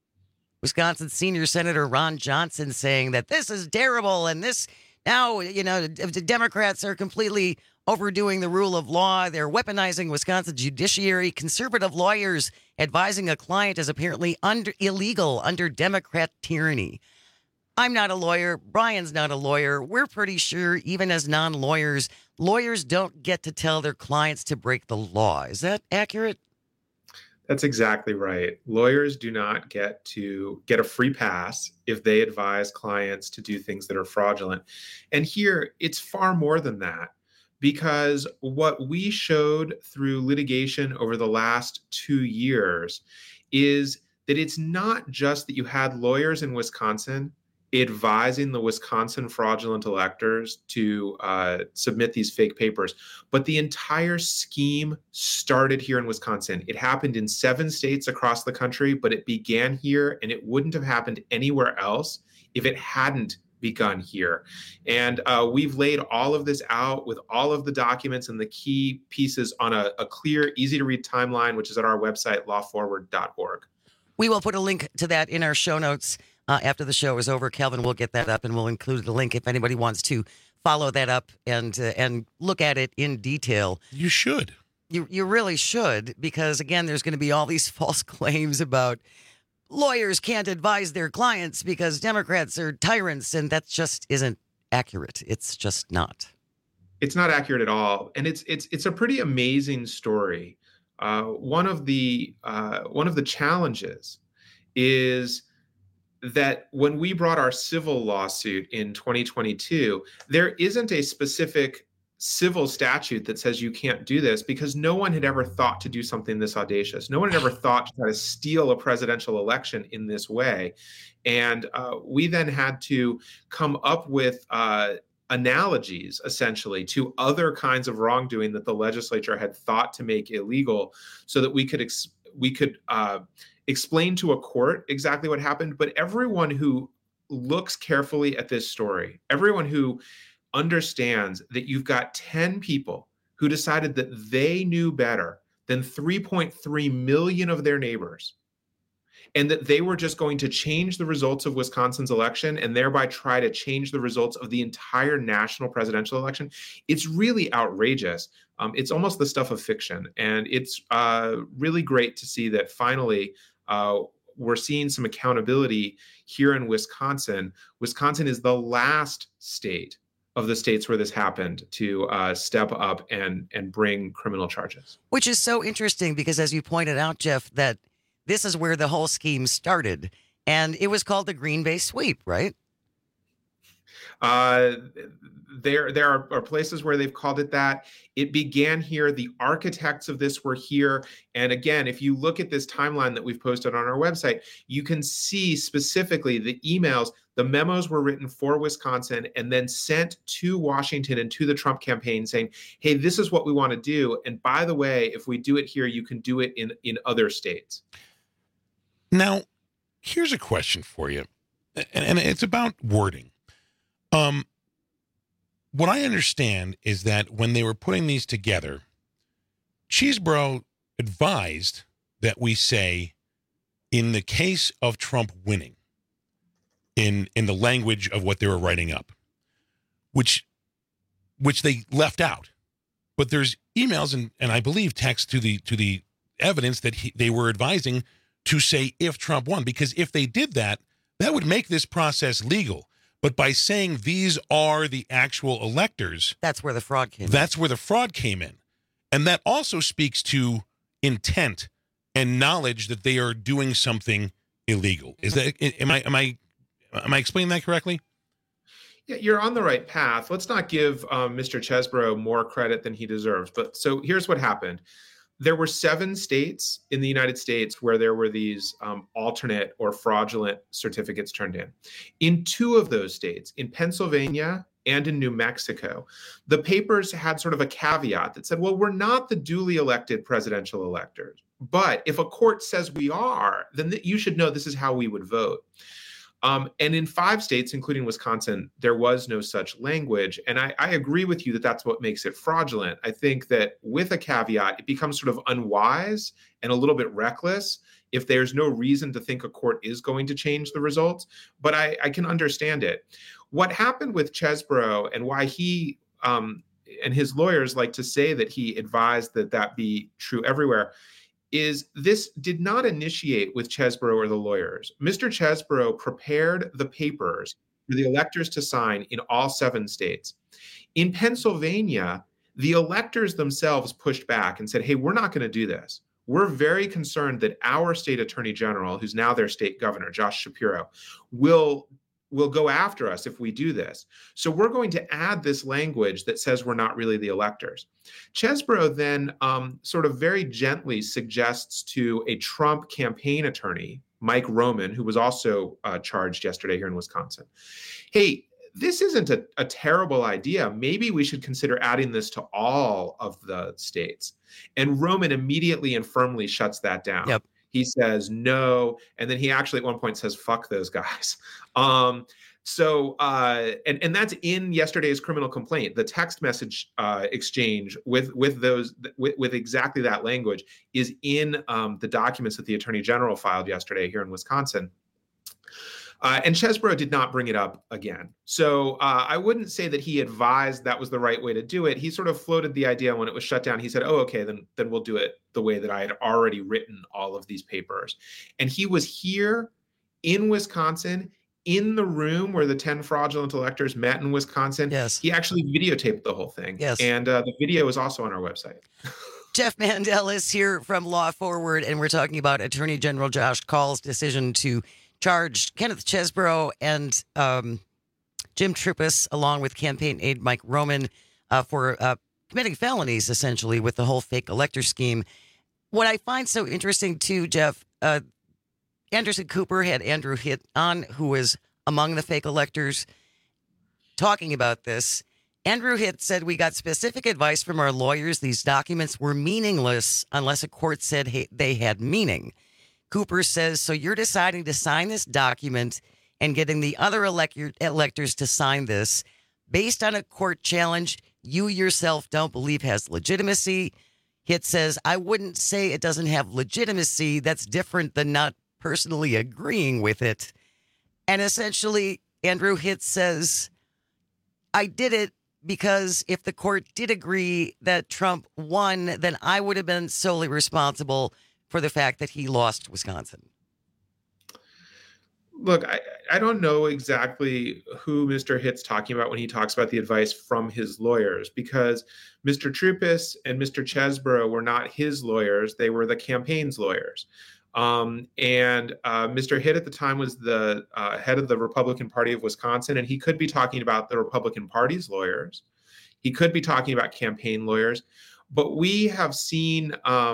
Wisconsin Senior Senator Ron Johnson saying that this is terrible and this now, the Democrats are completely overdoing the rule of law. They're weaponizing Wisconsin judiciary. Conservative lawyers advising a client is apparently illegal under Democrat tyranny. I'm not a lawyer. Brian's not a lawyer. We're pretty sure, even as non-lawyers, lawyers don't get to tell their clients to break the law. Is that accurate? That's exactly right. Lawyers do not get to get a free pass if they advise clients to do things that are fraudulent. And here, it's far more than that, because what we showed through litigation over the last 2 years is that it's not just that you had lawyers in Wisconsin advising the Wisconsin fraudulent electors to submit these fake papers, but the entire scheme started here in Wisconsin. It happened in 7 states across the country, but it began here, and it wouldn't have happened anywhere else if it hadn't begun here. And we've laid all of this out with all of the documents and the key pieces on a clear, easy to read timeline, which is at our website, lawforward.org. We will put a link to that in our show notes after the show is over. Calvin will get that up, and we'll include the link if anybody wants to follow that up and look at it in detail. You should. You really should, because, again, there's going to be all these false claims about lawyers can't advise their clients because Democrats are tyrants, and that just isn't accurate. It's just not. It's not accurate at all, and it's a pretty amazing story. One of the challenges is that when we brought our civil lawsuit in 2022, there isn't a specific civil statute that says you can't do this, because no one had ever thought to do something this audacious. No one had ever thought to try to steal a presidential election in this way. And we then had to come up with analogies, essentially, to other kinds of wrongdoing that the legislature had thought to make illegal, so that we could explain to a court exactly what happened. But everyone who looks carefully at this story, everyone who understands that you've got 10 people who decided that they knew better than 3.3 million of their neighbors, and that they were just going to change the results of Wisconsin's election and thereby try to change the results of the entire national presidential election. It's really outrageous. It's almost the stuff of fiction. And it's really great to see that finally we're seeing some accountability here in Wisconsin. Wisconsin is the last state of the states where this happened to step up and bring criminal charges. Which is so interesting because, as you pointed out, Jeff, that this is where the whole scheme started. And it was called the Green Bay Sweep, right? There are places where they've called it that. It began here. The architects of this were here. And again, if you look at this timeline that we've posted on our website, you can see specifically the emails. The memos were written for Wisconsin and then sent to Washington and to the Trump campaign saying, hey, this is what we want to do. And by the way, if we do it here, you can do it in other states. Now, here's a question for you, and it's about wording. What I understand is that when they were putting these together, Chesebro advised that we say, in the case of Trump winning, in the language of what they were writing up, which they left out. But there's emails and I believe text to the evidence that they were advising to say if Trump won, because if they did that, that would make this process legal. But by saying these are the actual electors, that's where the fraud came. That's where the fraud came in, and that also speaks to intent and knowledge that they are doing something illegal. Is that am I explaining that correctly? Yeah, you're on the right path. Let's not give Mr. Chesebro more credit than he deserves. But so here's what happened. There were 7 states in the United States where there were these alternate or fraudulent certificates turned in. In 2 of those states, in Pennsylvania and in New Mexico, the papers had sort of a caveat that said, well, we're not the duly elected presidential electors. But if a court says we are, then you should know this is how we would vote. And in 5 states, including Wisconsin, there was no such language. And I agree with you that that's what makes it fraudulent. I think that with a caveat, it becomes sort of unwise and a little bit reckless if there's no reason to think a court is going to change the results. But I can understand it. What happened with Chesebro and why he and his lawyers like to say that he advised that that be true everywhere is this did not initiate with Chesebro or the lawyers. Mr. Chesebro prepared the papers for the electors to sign in all 7 states. In Pennsylvania, the electors themselves pushed back and said, hey, we're not going to do this. We're very concerned that our state attorney general, who's now their state governor, Josh Shapiro, will go after us if we do this. So we're going to add this language that says we're not really the electors. Chesebro then sort of very gently suggests to a Trump campaign attorney, Mike Roman, who was also charged yesterday here in Wisconsin, hey, this isn't a terrible idea. Maybe we should consider adding this to all of the states. And Roman immediately and firmly shuts that down. Yep. He says no, and then he actually at one point says, fuck those guys. And that's in yesterday's criminal complaint. The text message exchange with exactly that language is in the documents that the Attorney General filed yesterday here in Wisconsin. And Chesebro did not bring it up again. So I wouldn't say that he advised that was the right way to do it. He sort of floated the idea when it was shut down. He said, oh, okay, then we'll do it the way that I had already written all of these papers. And he was here in Wisconsin, in the room where the 10 fraudulent electors met in Wisconsin. Yes. He actually videotaped the whole thing. Yes. And the video is also on our website. Jeff Mandel is here from Law Forward, and we're talking about Attorney General Josh Kaul's decision to charge Kenneth Chesebro and Jim Troupis, along with campaign aide Mike Roman, for committing felonies, essentially, with the whole fake elector scheme. What I find so interesting, too, Jeff, Anderson Cooper had Andrew Hitt on, who was among the fake electors, talking about this. Andrew Hitt said, we got specific advice from our lawyers. These documents were meaningless unless a court said they had meaning. Cooper says, so you're deciding to sign this document and getting the other electors to sign this based on a court challenge you yourself don't believe has legitimacy. Hitt says, I wouldn't say it doesn't have legitimacy. That's different than not personally agreeing with it. And essentially, Andrew Hitt says, I did it because if the court did agree that Trump won, then I would have been solely responsible for the fact that he lost Wisconsin. Look, I don't know exactly who Mr. Hitt's talking about when he talks about the advice from his lawyers, because Mr. Troupis and Mr. Chesebro were not his lawyers. They were the campaign's lawyers. And Mr. Hitt at the time was the head of the Republican Party of Wisconsin, and he could be talking about the Republican Party's lawyers. He could be talking about campaign lawyers. But we have seen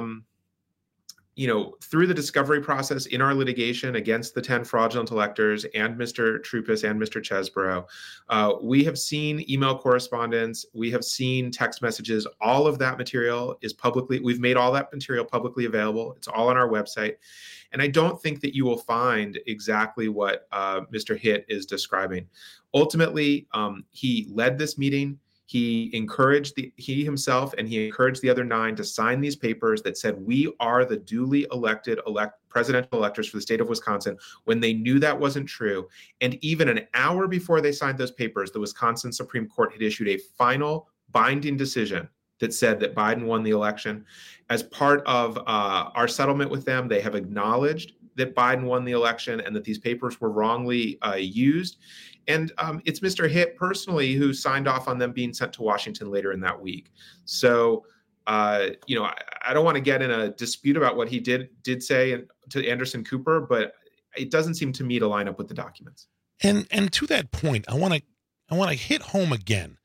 through the discovery process in our litigation against the 10 fraudulent electors and Mr. Troupis and Mr. Chesebro, we have seen email correspondence. We have seen text messages. All of that material is we've made all that material publicly available. It's all on our website. And I don't think that you will find exactly what Mr. Hitt is describing. Ultimately, he led this meeting. He himself and he encouraged the other 9 to sign these papers that said, we are the duly elected presidential electors for the state of Wisconsin, when they knew that wasn't true. And even an hour before they signed those papers, the Wisconsin Supreme Court had issued a final binding decision that said that Biden won the election. As part of our settlement with them, they have acknowledged that Biden won the election and that these papers were wrongly used. And it's Mr. Hitt personally who signed off on them being sent to Washington later in that week. So, I don't want to get in a dispute about what he did say to Anderson Cooper, but it doesn't seem to me to line up with the documents. And to that point, I want to hit home again.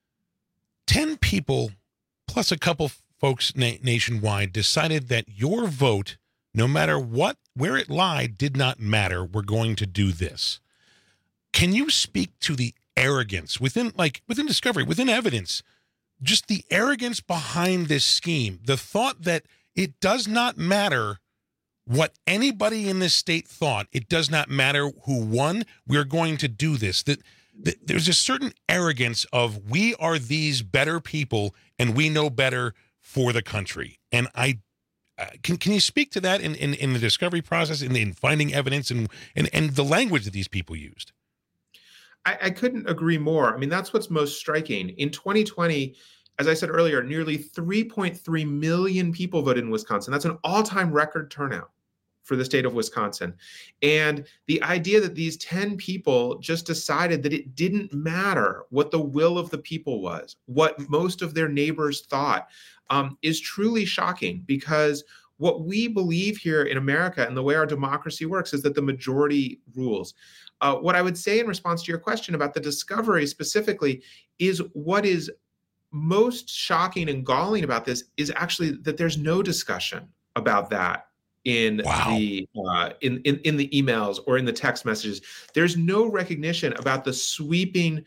10 people plus a couple folks nationwide decided that your vote, no matter where it lied, did not matter. We're going to do this. Can you speak to the arrogance within Discovery, within evidence, just the arrogance behind this scheme, the thought that it does not matter what anybody in this state thought, it does not matter who won, we're going to do this. That there's a certain arrogance of, we are these better people and we know better for the country. And can you speak to that in the discovery process, in finding evidence and the language that these people used? I couldn't agree more. I mean, that's what's most striking. In 2020, as I said earlier, nearly 3.3 million people voted in Wisconsin. That's an all-time record turnout for the state of Wisconsin. And the idea that these 10 people just decided that it didn't matter what the will of the people was, what most of their neighbors thought, is truly shocking, because what we believe here in America and the way our democracy works is that the majority rules. What I would say in response to your question about the discovery specifically is, what is most shocking and galling about this is actually that there's no discussion about that in the emails or in the text messages. There's no recognition about the sweeping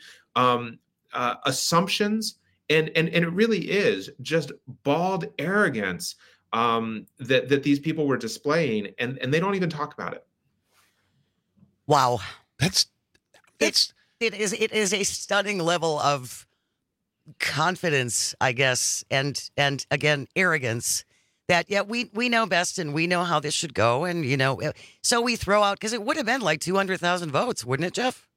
assumptions, and it really is just bald arrogance that these people were displaying, and they don't even talk about it. Wow. It is a stunning level of confidence, I guess, and again, arrogance, that we know best and we know how this should go, and so we throw out, because it would have been like 200,000 votes, wouldn't it, Jeff?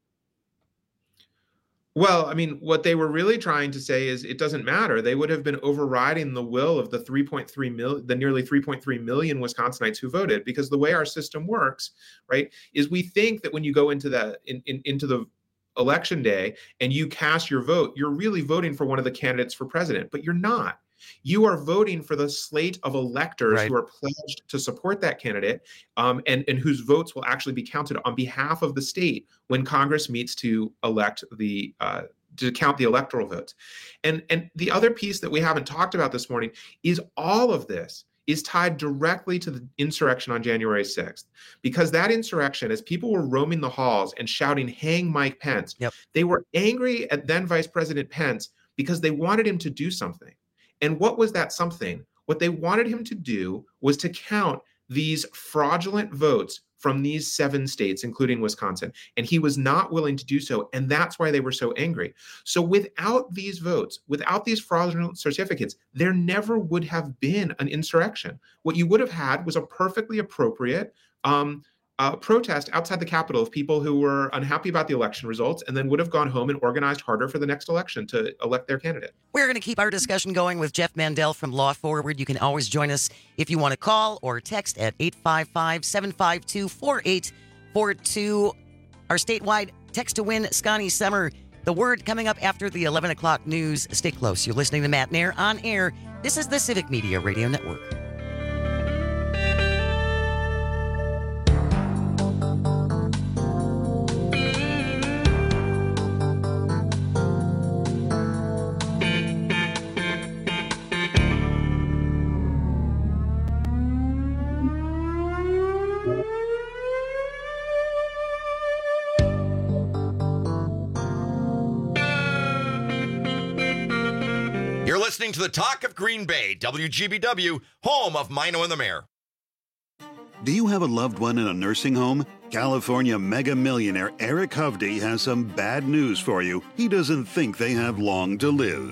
Well, I mean, what they were really trying to say is it doesn't matter. They would have been overriding the will of the nearly 3.3 million Wisconsinites who voted, because the way our system works, right, is we think that when you go into the election day and you cast your vote, you're really voting for one of the candidates for president, but you're not. You are voting for the slate of electors who are pledged to support that candidate, and whose votes will actually be counted on behalf of the state when Congress meets to elect to count the electoral votes. And the other piece that we haven't talked about this morning is all of this is tied directly to the insurrection on January 6th, because that insurrection, as people were roaming the halls and shouting, "Hang Mike Pence," they were angry at then Vice President Pence because they wanted him to do something. And what was that something? What they wanted him to do was to count these fraudulent votes from these 7 states, including Wisconsin. And he was not willing to do so. And that's why they were so angry. So without these votes, without these fraudulent certificates, there never would have been an insurrection. What you would have had was a perfectly appropriate protest outside the Capitol of people who were unhappy about the election results, and then would have gone home and organized harder for the next election to elect their candidate. We're going to keep our discussion going with Jeff Mandel from Law Forward. You can always join us if you want to call or text at 855-752-4842. Our statewide text to win, Scotty Summer. The word coming up after the 11 o'clock news. Stay close. You're listening to Matt Nair on air. This is the Civic Media Radio Network. Listening to the Talk of Green Bay, WGBW, home of Mino and the Mayor. Do you have a loved one in a nursing home? California mega millionaire Eric Hovde has some bad news for you. He doesn't think they have long to live.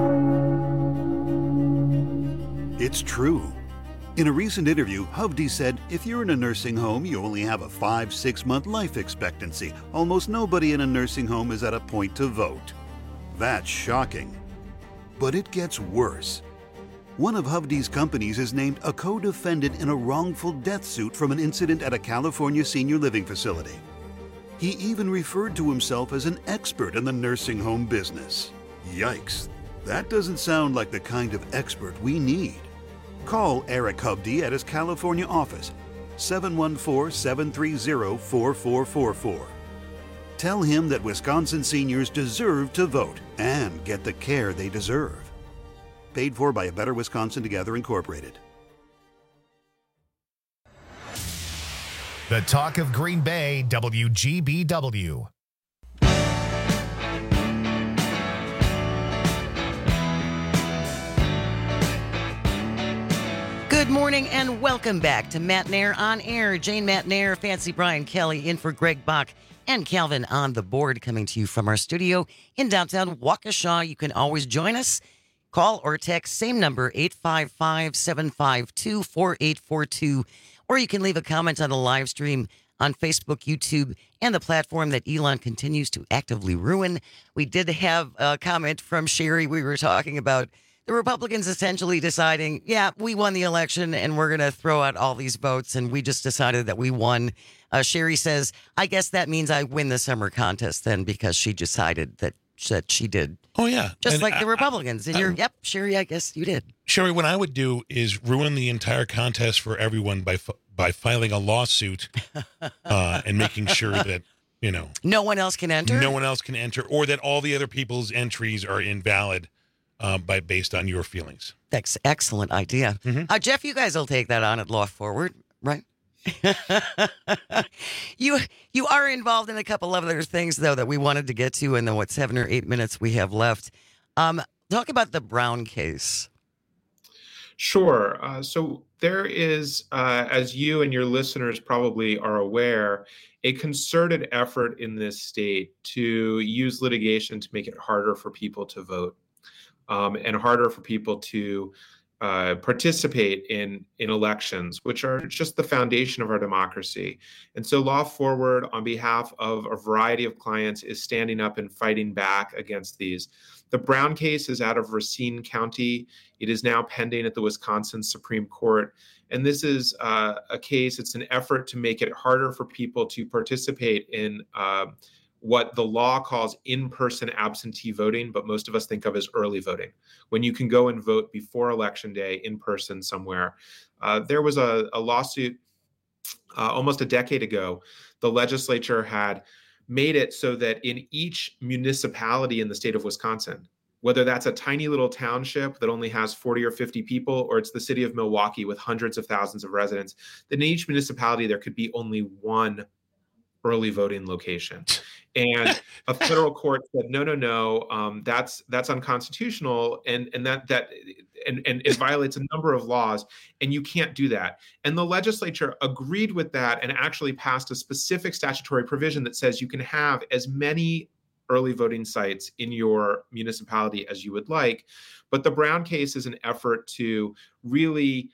It's true. In a recent interview, Hovde said if you're in a nursing home, you only have a 5-6 month life expectancy. Almost nobody in a nursing home is at a point to vote. That's shocking. But it gets worse. One of Hovde's companies is named a co-defendant in a wrongful death suit from an incident at a California senior living facility. He even referred to himself as an expert in the nursing home business. Yikes. That doesn't sound like the kind of expert we need. Call Eric Hovde at his California office, 714-730-4444. Tell him that Wisconsin seniors deserve to vote and get the care they deserve. Paid for by A Better Wisconsin Together, Incorporated. The Talk of Green Bay, WGBW. Good morning and welcome back to Matt Nair on Air. Jane Matt Nair, Fancy Brian Kelly in for Greg Bach and Calvin on the board, coming to you from our studio in downtown Waukesha. You can always join us. Call or text, same number, 855-752-4842, or you can leave a comment on the live stream on Facebook, YouTube, and the platform that Elon continues to actively ruin. We did have a comment from Sherry. We were talking about the Republicans essentially deciding, yeah, we won the election and we're going to throw out all these votes, and we just decided that we won. Sherry says, I guess that means I win the summer contest then, because she decided that she did. Oh, yeah. Just And like the Republicans. And you're, yep, Sherry, I guess you did. Sherry, what I would do is ruin the entire contest for everyone by filing a lawsuit and making sure that, you know, no one else can enter? No one else can enter, or that all the other people's entries are invalid based on your feelings. That's an excellent idea. Jeff, you guys will take that on at Law Forward, right? You are involved in a couple of other things, though, that we wanted to get to in the 7 or 8 minutes we have left. Talk about the Brown case. Sure. So there is, as you and your listeners probably are aware, a concerted effort in this state to use litigation to make it harder for people to vote, and harder for people to participate in elections, which are just the foundation of our democracy. And so Law Forward, on behalf of a variety of clients, is standing up and fighting back against these. The Brown case is out of Racine County. It is now pending at the Wisconsin Supreme Court. And this is a case, it's an effort to make it harder for people to participate in what the law calls in-person absentee voting, but most of us think of as early voting, when you can go and vote before Election Day in person somewhere. There was a lawsuit almost a decade ago. The legislature had made it so that in each municipality in the state of Wisconsin, whether that's a tiny little township that only has 40 or 50 people, or it's the city of Milwaukee with hundreds of thousands of residents, that in each municipality there could be only one early voting location. And a federal court said, no, that's unconstitutional, and it violates a number of laws, and you can't do that. And the legislature agreed with that and actually passed a specific statutory provision that says you can have as many early voting sites in your municipality as you would like. But the Brown case is an effort to really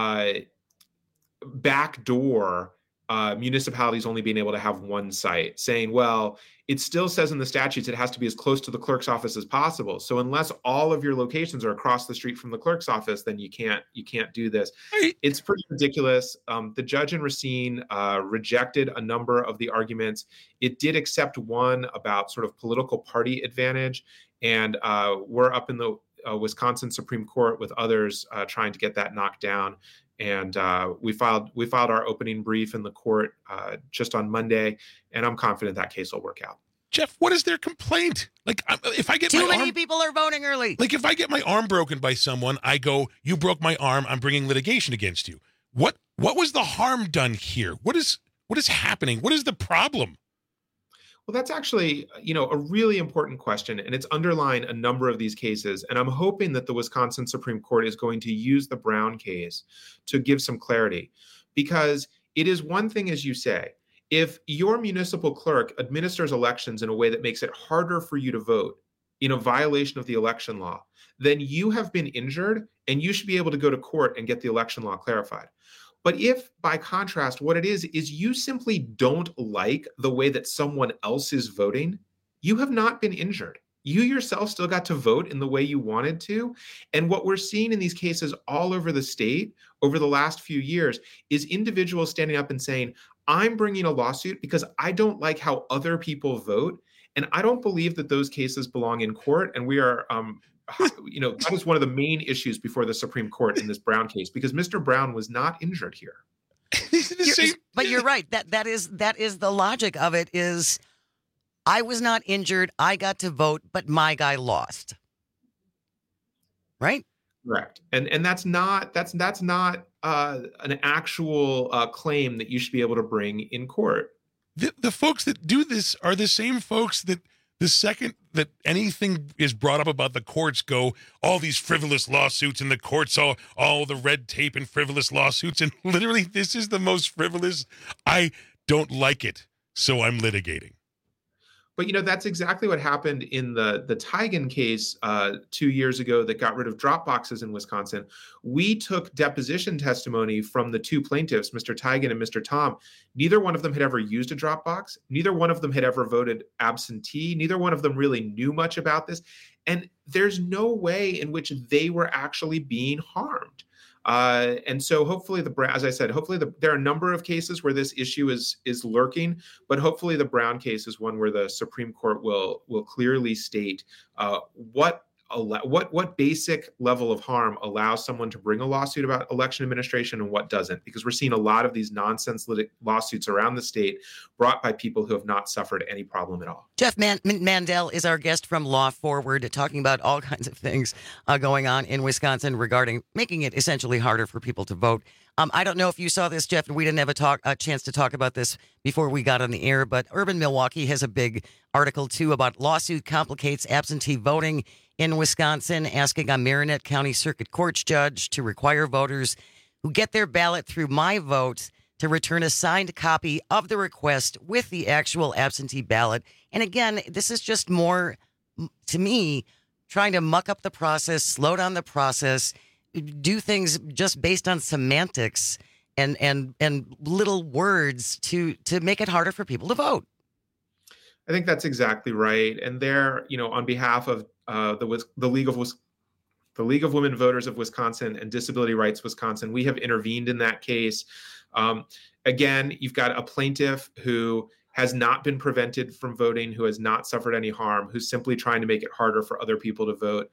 backdoor municipalities only being able to have one site, saying, well, it still says in the statutes it has to be as close to the clerk's office as possible. So unless all of your locations are across the street from the clerk's office, then you can't do this. It's pretty ridiculous. The judge in Racine rejected a number of the arguments. It did accept one about sort of political party advantage, and we're up in the Wisconsin Supreme Court with others trying to get that knocked down. And we filed our opening brief in the court just on Monday, and I'm confident that case will work out. Jeff, what is their complaint? Like, if I get too many people are voting early. Like, if I get my arm broken by someone, I go, "You broke my arm. I'm bringing litigation against you." What was the harm done here? What is happening? What is the problem? Well, that's actually, a really important question, and it's underlying a number of these cases. And I'm hoping that the Wisconsin Supreme Court is going to use the Brown case to give some clarity, because it is one thing, as you say, if your municipal clerk administers elections in a way that makes it harder for you to vote in a violation of the election law, then you have been injured and you should be able to go to court and get the election law clarified. But if, by contrast, what it is you simply don't like the way that someone else is voting, you have not been injured. You yourself still got to vote in the way you wanted to. And what we're seeing in these cases all over the state over the last few years is individuals standing up and saying, I'm bringing a lawsuit because I don't like how other people vote. And I don't believe that those cases belong in court. And we are, that is one of the main issues before the Supreme Court in this Brown case, because Mr. Brown was not injured here. But you're right. That is the logic of it is I was not injured. I got to vote, but my guy lost. Right? Correct. And that's not an actual claim that you should be able to bring in court. The folks that do this are the same folks that the second that anything is brought up about the courts go, all these frivolous lawsuits in the courts, all the red tape and frivolous lawsuits. And literally, this is the most frivolous. I don't like it, so I'm litigating. But, that's exactly what happened in the Tigan case 2 years ago that got rid of drop boxes in Wisconsin. We took deposition testimony from the two plaintiffs, Mr. Tigan and Mr. Tom. Neither one of them had ever used a drop box. Neither one of them had ever voted absentee. Neither one of them really knew much about this. And there's no way in which they were actually being harmed. And so hopefully as I said, there are a number of cases where this issue is lurking, but hopefully the Brown case is one where the Supreme Court will clearly state what basic level of harm allows someone to bring a lawsuit about election administration and what doesn't, because we're seeing a lot of these nonsense lawsuits around the state brought by people who have not suffered any problem at all. Jeff Mandel is our guest from Law Forward, talking about all kinds of things going on in Wisconsin regarding making it essentially harder for people to vote. I don't know if you saw this, Jeff, and we didn't have a chance to talk about this before we got on the air, but Urban Milwaukee has a big article, too, about lawsuit complicates absentee voting in Wisconsin, asking a Marinette County Circuit Court judge to require voters who get their ballot through My Vote to return a signed copy of the request with the actual absentee ballot. And again, this is just more, to me, trying to muck up the process, slow down the process, do things just based on semantics and little words to make it harder for people to vote. I think that's exactly right. And there, on behalf of the League of Women Voters of Wisconsin and Disability Rights Wisconsin, we have intervened in that case. Again, you've got a plaintiff who has not been prevented from voting, who has not suffered any harm, who's simply trying to make it harder for other people to vote.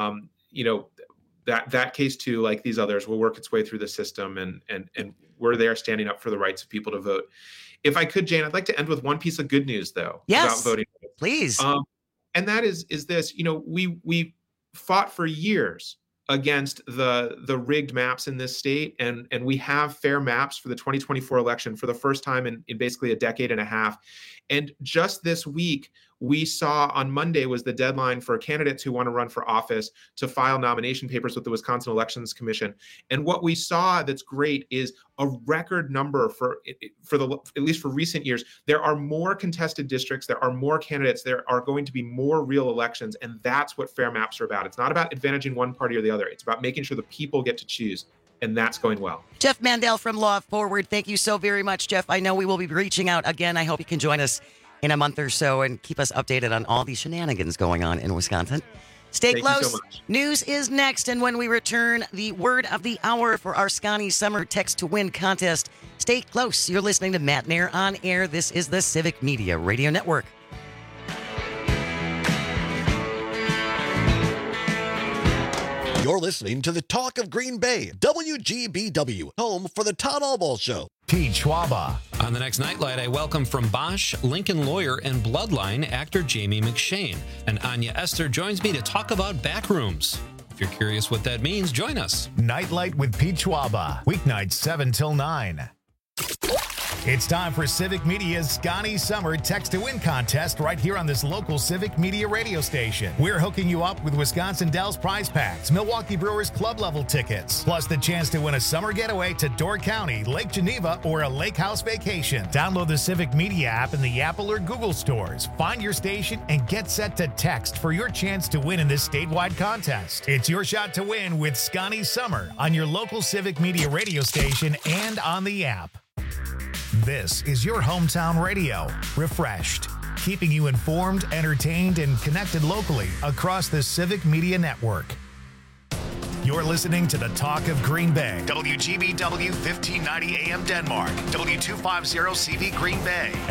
That case too, like these others, will work its way through the system, and we're there standing up for the rights of people to vote. If I could, Jane, I'd like to end with one piece of good news, though, about voting. Please. And that is this, we fought for years against the rigged maps in this state, and we have fair maps for the 2024 election for the first time in basically a decade and a half. And just this week, we saw on Monday was the deadline for candidates who want to run for office to file nomination papers with the Wisconsin Elections Commission. And what we saw that's great is a record number for at least for recent years. There are more contested districts. There are more candidates. There are going to be more real elections. And that's what fair maps are about. It's not about advantaging one party or the other. It's about making sure the people get to choose. And that's going well. Jeff Mandel from Law Forward. Thank you so very much, Jeff. I know we will be reaching out again. I hope you can join us in a month or so and keep us updated on all these shenanigans going on in Wisconsin. Stay Thank close. you so much. News is next. And when we return, the word of the hour for our Scotty Summer Text to Win contest. Stay close. You're listening to Matt Nair on Air. This is the Civic Media Radio Network. You're listening to the Talk of Green Bay, WGBW, home for the Todd Albaugh Show. Pete Schwaba. On the next Nightlight, I welcome from Bosch, Lincoln lawyer, and Bloodline actor Jamie McShane. And Anya Esther joins me to talk about backrooms. If you're curious what that means, join us. Nightlight with Pete Schwaba. Weeknights 7 till 9. It's time for Civic Media's Scotty Summer Text to Win contest right here on this local Civic Media radio station. We're hooking you up with Wisconsin Dells prize packs, Milwaukee Brewers club level tickets, plus the chance to win a summer getaway to Door County, Lake Geneva, or a lake house vacation. Download the Civic Media app in the Apple or Google stores. Find your station and get set to text for your chance to win in this statewide contest. It's your shot to win with Scotty Summer on your local Civic Media radio station and on the app. This is your hometown radio, refreshed, keeping you informed, entertained, and connected locally across the Civic Media Network. You're listening to the Talk of Green Bay. WGBW 1590 AM Denmark, W250 CV Green Bay.